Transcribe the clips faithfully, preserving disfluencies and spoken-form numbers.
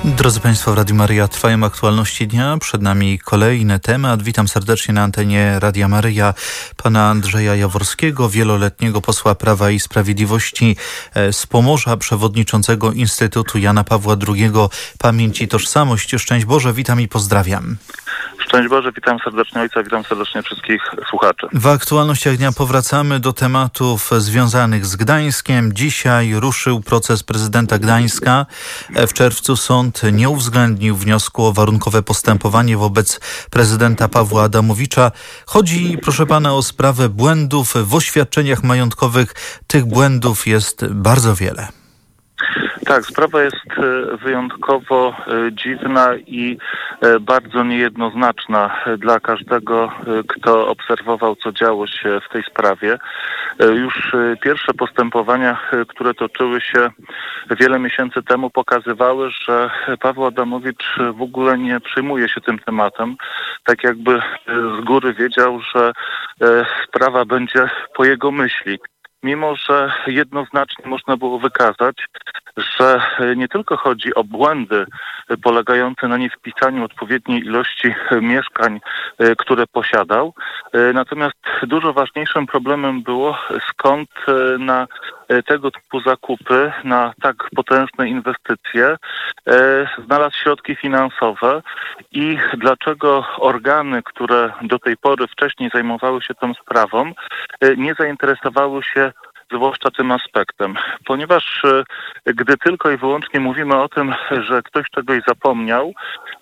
Drodzy Państwo, w Radiu Maryja trwają aktualności dnia. Przed nami kolejny temat. Witam serdecznie na antenie Radia Maryja pana Andrzeja Jaworskiego, wieloletniego posła Prawa i Sprawiedliwości z Pomorza, przewodniczącego Instytutu Jana Pawła drugiego Pamięć i Tożsamość. Szczęść Boże, witam i pozdrawiam. Szczęść Boże, witam serdecznie ojca, witam serdecznie wszystkich słuchaczy. W aktualnościach dnia powracamy do tematów związanych z Gdańskiem. Dzisiaj ruszył proces prezydenta Gdańska. W czerwcu sąd nie uwzględnił wniosku o warunkowe postępowanie wobec prezydenta Pawła Adamowicza. Chodzi, proszę pana, o sprawę błędów w oświadczeniach majątkowych. Tych błędów jest bardzo wiele. Tak, sprawa jest wyjątkowo dziwna i bardzo niejednoznaczna dla każdego, kto obserwował, co działo się w tej sprawie. Już pierwsze postępowania, które toczyły się wiele miesięcy temu, pokazywały, że Paweł Adamowicz w ogóle nie przejmuje się tym tematem. Tak jakby z góry wiedział, że sprawa będzie po jego myśli. Mimo że jednoznacznie można było wykazać, że nie tylko chodzi o błędy polegające na niewpisaniu odpowiedniej ilości mieszkań, które posiadał, natomiast dużo ważniejszym problemem było, skąd na tego typu zakupy, na tak potężne inwestycje znalazł środki finansowe i dlaczego organy, które do tej pory wcześniej zajmowały się tą sprawą, nie zainteresowały się zwłaszcza tym aspektem. Ponieważ gdy tylko i wyłącznie mówimy o tym, że ktoś czegoś zapomniał,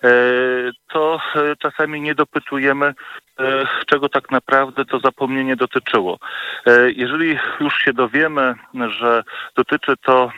to czasami nie dopytujemy, czego tak naprawdę to zapomnienie dotyczyło. Jeżeli już się dowiemy, że dotyczy to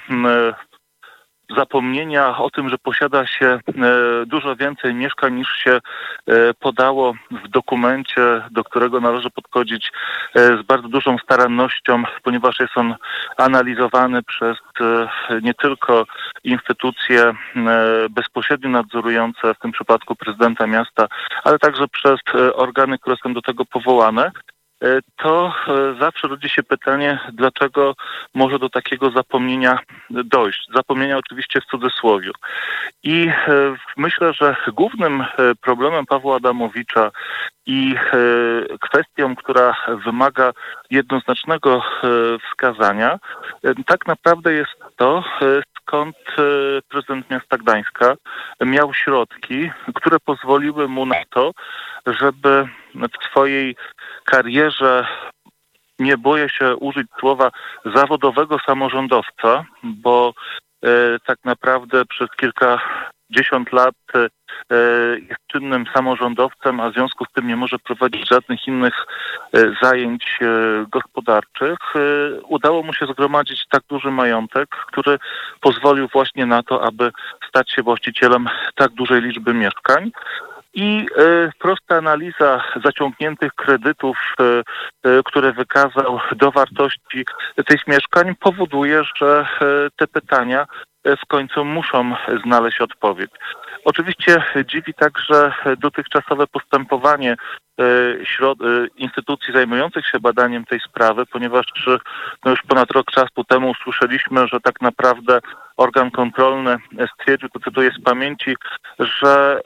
zapomnienia o tym, że posiada się dużo więcej mieszkań niż się podało w dokumencie, do którego należy podchodzić z bardzo dużą starannością, ponieważ jest on analizowany przez nie tylko instytucje bezpośrednio nadzorujące, w tym przypadku prezydenta miasta, ale także przez organy, które są do tego powołane, to zawsze rodzi się pytanie, dlaczego może do takiego zapomnienia dojść. Zapomnienia oczywiście w cudzysłowie. I myślę, że głównym problemem Pawła Adamowicza i kwestią, która wymaga jednoznacznego wskazania, tak naprawdę jest to, skąd prezydent miasta Gdańska miał środki, które pozwoliły mu na to, żeby w swojej karierze, nie boję się użyć słowa, zawodowego samorządowca, bo e, tak naprawdę przez kilkadziesiąt lat e, jest czynnym samorządowcem, a w związku z tym nie może prowadzić żadnych innych e, zajęć e, gospodarczych. E, udało mu się zgromadzić tak duży majątek, który pozwolił właśnie na to, aby stać się właścicielem tak dużej liczby mieszkań. I y, prosta analiza zaciągniętych kredytów, y, y, które wykazał do wartości tych mieszkań, powoduje, że y, te pytania y, w końcu muszą znaleźć odpowiedź. Oczywiście dziwi także dotychczasowe postępowanie instytucji zajmujących się badaniem tej sprawy, ponieważ no już ponad rok czasu temu usłyszeliśmy, że tak naprawdę organ kontrolny stwierdził, to cytuję z pamięci, że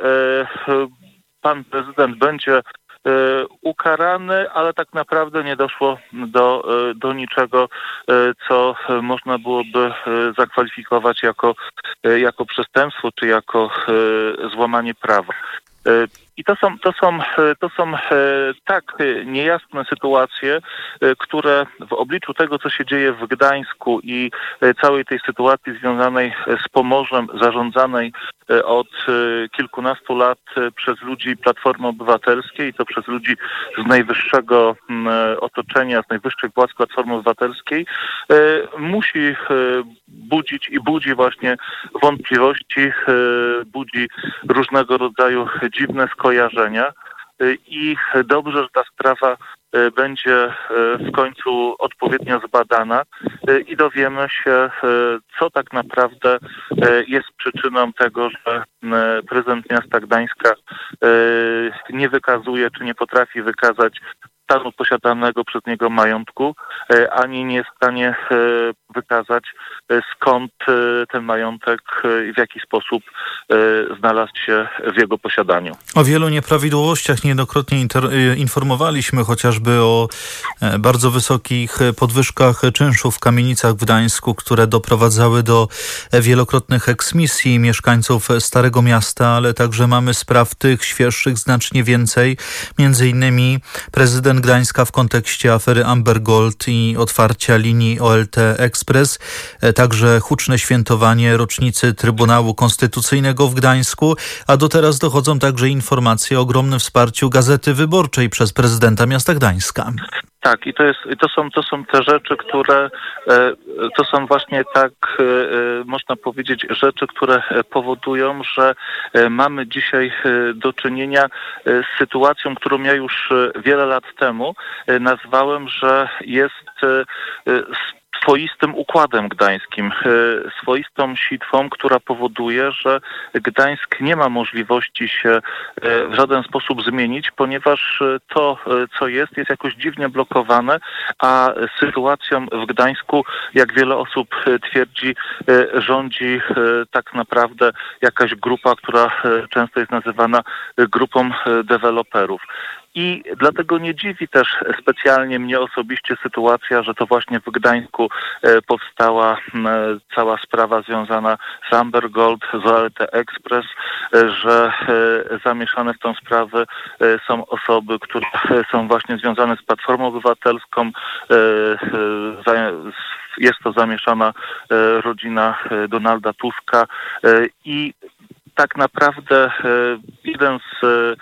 pan prezydent będzie ukarany, ale tak naprawdę nie doszło do, do niczego, co można byłoby zakwalifikować jako, jako przestępstwo czy jako złamanie prawa. I to są, to są, to są tak niejasne sytuacje, które w obliczu tego, co się dzieje w Gdańsku i całej tej sytuacji związanej z Pomorzem, zarządzanej od kilkunastu lat przez ludzi Platformy Obywatelskiej, to przez ludzi z najwyższego otoczenia, z najwyższych władz Platformy Obywatelskiej, musi budzić i budzi właśnie wątpliwości, budzi różnego rodzaju dziwne skojarzenia i dobrze, że ta sprawa będzie w końcu odpowiednio zbadana i dowiemy się, co tak naprawdę jest przyczyną tego, że prezydent miasta Gdańska nie wykazuje, czy nie potrafi wykazać stanu posiadanego przez niego majątku, ani nie jest w stanie wykazać, skąd ten majątek i w jaki sposób znalazł się w jego posiadaniu. O wielu nieprawidłowościach niejednokrotnie inter- informowaliśmy, chociażby o bardzo wysokich podwyżkach czynszów w kamienicach w Gdańsku, które doprowadzały do wielokrotnych eksmisji mieszkańców Starego Miasta, ale także mamy spraw tych świeższych znacznie więcej. Między innymi prezydent Gdańska w kontekście afery Amber Gold i otwarcia linii O L T Express, także huczne świętowanie rocznicy Trybunału Konstytucyjnego w Gdańsku, a do teraz dochodzą także informacje o ogromnym wsparciu Gazety Wyborczej przez prezydenta miasta Gdańska. Tak, i to jest, to są, to są te rzeczy, które, to są właśnie tak, można powiedzieć, rzeczy, które powodują, że mamy dzisiaj do czynienia z sytuacją, którą ja już wiele lat temu nazwałem, że jest swoistym układem gdańskim, swoistą sitwą, która powoduje, że Gdańsk nie ma możliwości się w żaden sposób zmienić, ponieważ to, co jest, jest jakoś dziwnie blokowane, a sytuacją w Gdańsku, jak wiele osób twierdzi, rządzi tak naprawdę jakaś grupa, która często jest nazywana grupą deweloperów. I dlatego nie dziwi też specjalnie mnie osobiście sytuacja, że to właśnie w Gdańsku powstała cała sprawa związana z Amber Gold, z O L T Express, że zamieszane w tą sprawę są osoby, które są właśnie związane z Platformą Obywatelską. Jest to zamieszana rodzina Donalda Tuska i tak naprawdę jeden z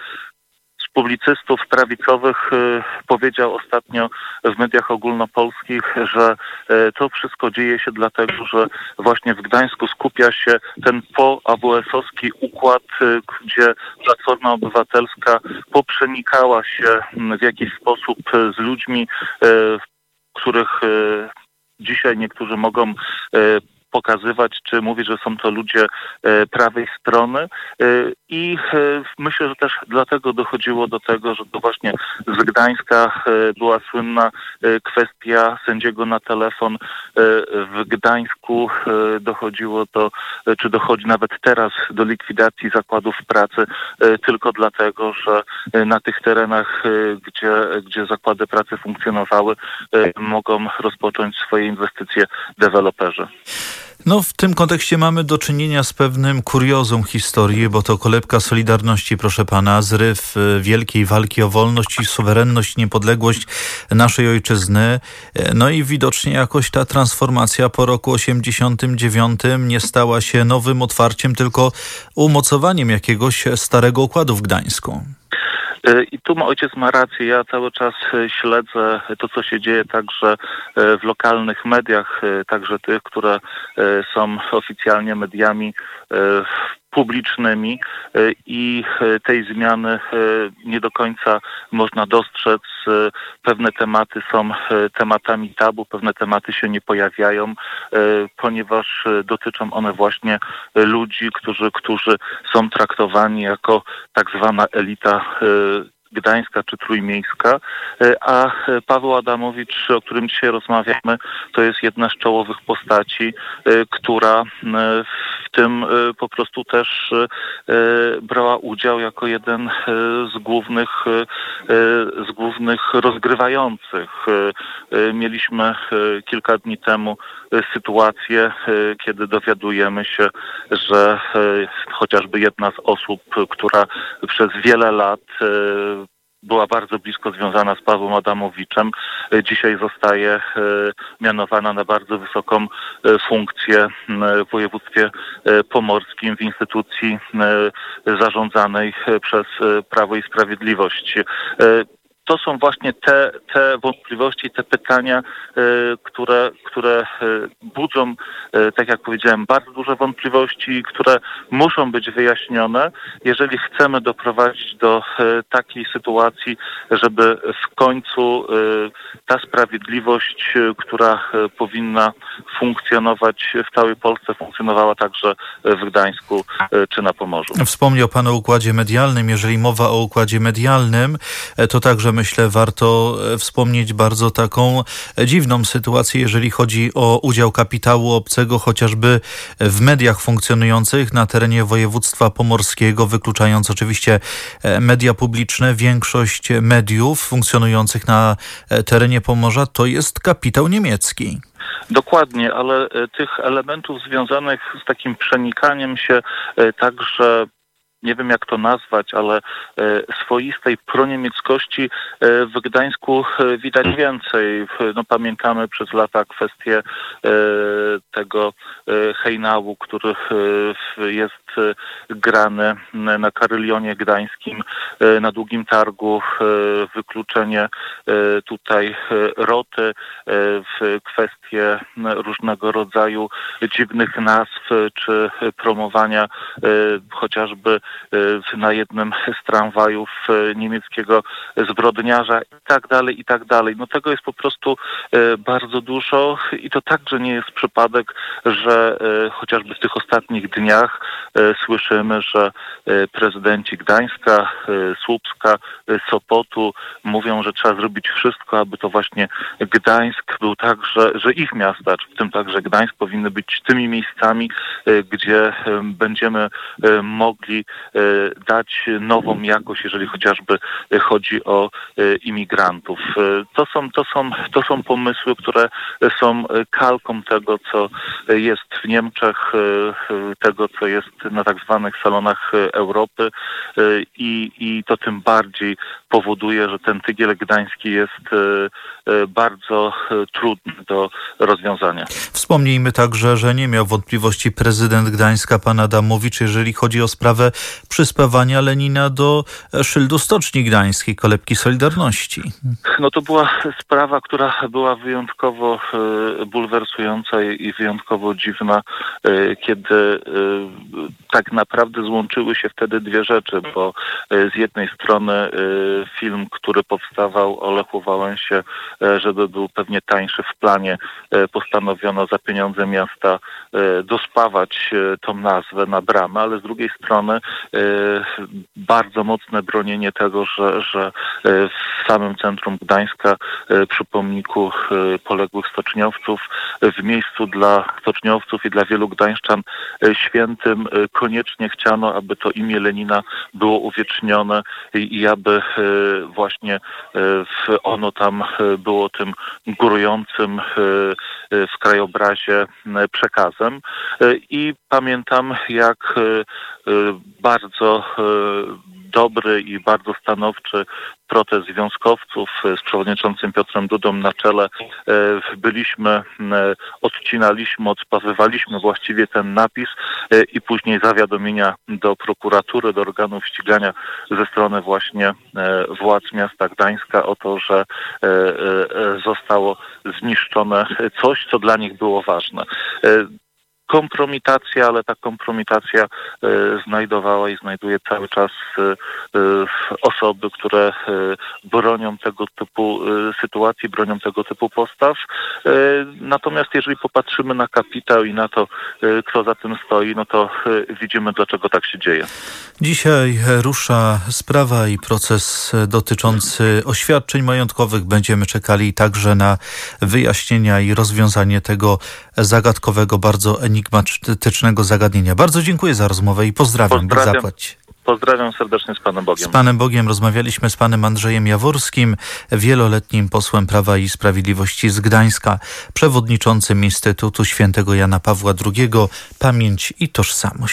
publicystów prawicowych powiedział ostatnio w mediach ogólnopolskich, że to wszystko dzieje się dlatego, że właśnie w Gdańsku skupia się ten po-A W S-owski układ, gdzie Platforma Obywatelska poprzenikała się w jakiś sposób z ludźmi, których dzisiaj niektórzy mogą pokazywać, czy mówić, że są to ludzie prawej strony i myślę, że też dlatego dochodziło do tego, że to właśnie z Gdańska była słynna kwestia sędziego na telefon. W Gdańsku dochodziło do, czy dochodzi nawet teraz do likwidacji zakładów pracy tylko dlatego, że na tych terenach, gdzie, gdzie zakłady pracy funkcjonowały, mogą rozpocząć swoje inwestycje deweloperzy. No w tym kontekście mamy do czynienia z pewnym kuriozum historii, bo to kolebka Solidarności, proszę pana, zryw wielkiej walki o wolność i suwerenność, niepodległość naszej ojczyzny. No i widocznie jakoś ta transformacja po roku osiemdziesiątym dziewiątym nie stała się nowym otwarciem, tylko umocowaniem jakiegoś starego układu w Gdańsku. I tu ma ojciec ma rację. Ja cały czas śledzę to, co się dzieje także w lokalnych mediach, także tych, które są oficjalnie mediami publicznymi i tej zmiany nie do końca można dostrzec. Pewne tematy są tematami tabu, pewne tematy się nie pojawiają, ponieważ dotyczą one właśnie ludzi, którzy, którzy są traktowani jako tak zwana elita gdańska czy trójmiejska, a Paweł Adamowicz, o którym dzisiaj rozmawiamy, to jest jedna z czołowych postaci, która w tym po prostu też brała udział jako jeden z głównych, z głównych rozgrywających. Mieliśmy kilka dni temu sytuację, kiedy dowiadujemy się, że chociażby jedna z osób, która przez wiele lat była bardzo blisko związana z Pawłem Adamowiczem, dzisiaj zostaje mianowana na bardzo wysoką funkcję w województwie pomorskim w instytucji zarządzanej przez Prawo i Sprawiedliwość. To są właśnie te, te wątpliwości, te pytania, y, które, które y, budzą, y, tak jak powiedziałem, bardzo duże wątpliwości, które muszą być wyjaśnione, jeżeli chcemy doprowadzić do y, takiej sytuacji, żeby w końcu y, ta sprawiedliwość, y, która y, powinna funkcjonować w całej Polsce, funkcjonowała także w Gdańsku y, czy na Pomorzu. Wspomniał pan o układzie medialnym. Jeżeli mowa o układzie medialnym, to także przemyśle warto wspomnieć bardzo taką dziwną sytuację, jeżeli chodzi o udział kapitału obcego, chociażby w mediach funkcjonujących na terenie województwa pomorskiego, wykluczając oczywiście media publiczne. Większość mediów funkcjonujących na terenie Pomorza to jest kapitał niemiecki. Dokładnie, ale tych elementów związanych z takim przenikaniem się także, nie wiem jak to nazwać, ale swoistej proniemieckości w Gdańsku widać więcej. No, pamiętamy przez lata kwestię tego hejnału, który jest grany na Karylionie Gdańskim, na Długim Targu, wykluczenie tutaj roty, w kwestie różnego rodzaju dziwnych nazw, czy promowania chociażby na jednym z tramwajów niemieckiego zbrodniarza i tak dalej, i tak dalej. No tego jest po prostu bardzo dużo i to także nie jest przypadek, że chociażby w tych ostatnich dniach słyszymy, że prezydenci Gdańska, Słupska, Sopotu mówią, że trzeba zrobić wszystko, aby to właśnie Gdańsk był także, że ich miasta, w tym także Gdańsk, powinny być tymi miejscami, gdzie będziemy mogli dać nową jakość, jeżeli chociażby chodzi o imigrantów. To są, to są, to są pomysły, które są kalką tego, co jest w Niemczech, tego, co jest na tak zwanych salonach Europy i, i to tym bardziej powoduje, że ten tygiel gdański jest bardzo trudny do rozwiązania. Wspomnijmy także, że nie miał wątpliwości prezydent Gdańska, pan Adamowicz, jeżeli chodzi o sprawę przyspawania Lenina do szyldu Stoczni Gdańskiej, kolebki Solidarności. No to była sprawa, która była wyjątkowo bulwersująca i wyjątkowo dziwna, kiedy tak naprawdę złączyły się wtedy dwie rzeczy, bo z jednej strony film, który powstawał o Lechu Wałęsie, żeby był pewnie tańszy w planie, postanowiono za pieniądze miasta dospawać tą nazwę na bramę, ale z drugiej strony bardzo mocne bronienie tego, że, że w samym centrum Gdańska przy pomniku poległych stoczniowców, w miejscu dla stoczniowców i dla wielu gdańszczan świętym koniecznie chciano, aby to imię Lenina było uwiecznione i, i aby właśnie ono tam było tym górującym w krajobrazie przekazem. I pamiętam, jak bardzo dobry i bardzo stanowczy protest związkowców z przewodniczącym Piotrem Dudą na czele. Byliśmy, odcinaliśmy, odspawywaliśmy właściwie ten napis i później zawiadomienia do prokuratury, do organów ścigania ze strony właśnie władz miasta Gdańska o to, że zostało zniszczone coś, co dla nich było ważne. Kompromitacja, ale ta kompromitacja e, znajdowała i znajduje cały czas e, osoby, które e, bronią tego typu e, sytuacji, bronią tego typu postaw. E, natomiast jeżeli popatrzymy na kapitał i na to, e, kto za tym stoi, no to e, widzimy, dlaczego tak się dzieje. Dzisiaj rusza sprawa i proces dotyczący oświadczeń majątkowych. Będziemy czekali także na wyjaśnienia i rozwiązanie tego zagadkowego, bardzo enigmatycznego zagadnienia. Bardzo dziękuję za rozmowę i pozdrawiam. Pozdrawiam. Zapłać. Pozdrawiam serdecznie z Panem Bogiem. Z Panem Bogiem rozmawialiśmy z Panem Andrzejem Jaworskim, wieloletnim posłem Prawa i Sprawiedliwości z Gdańska, przewodniczącym Instytutu Świętego Jana Pawła drugiego Pamięć i Tożsamość.